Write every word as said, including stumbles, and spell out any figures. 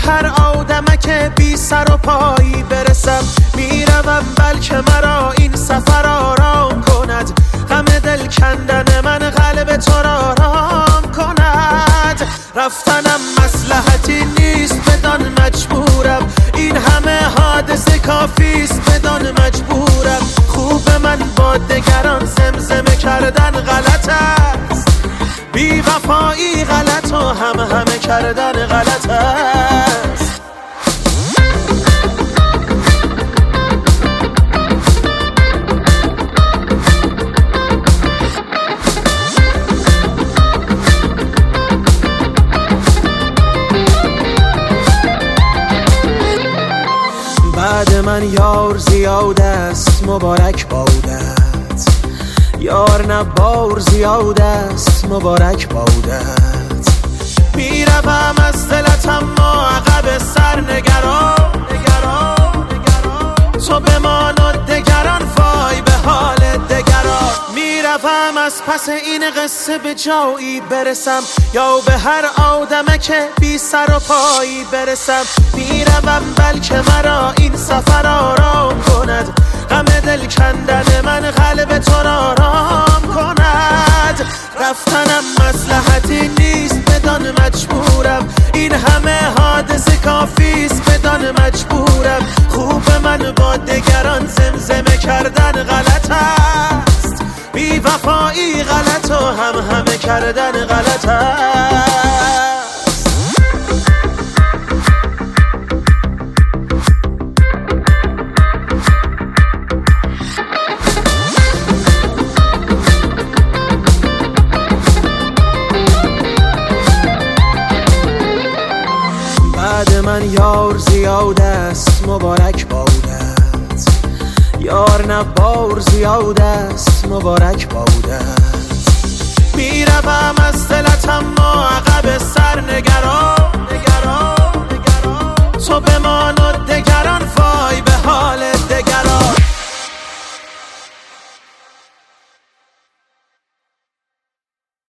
هر آدمک بی سر و پایی برسم. میروم بلکه مرا این سفر آرام کند، غم دل کندن من قلب تو را آرام کند. رفتنم مصلحتی نیست بدان مجبورم، این همه حادثه کافیست بدان مجبورم. خوب من با دگران زمزمه کردن غلط است، بی وفایی غلط و هم همه کردن غلط است. بعد من یار زیاد است مبارک بادت، یار نه بار زیاد است مبارک بادت. میروم از دلت اما عقب سر نگران، تو بمان و دگران فای به حال دگران. میروم از پس این قصه به جایی برسم، یا به هر آدمک بی سر و پایی برسم. میروم بلکه مرا این سفر آرام کند، غم دل کندن من قلب تو را آرام کند. رفتنم مصلحتی نیست بدان مجبورم، این همه حادثه کافیست بدان مجبورم. خوب من با دگران زمزمه کردن غلط است، بی وفایی غلط و هم همه کردن غلط است. بعد من یار زیاد است مبارک بادت، یار نه بار زیاد است مبارک بادت. میروم از دلت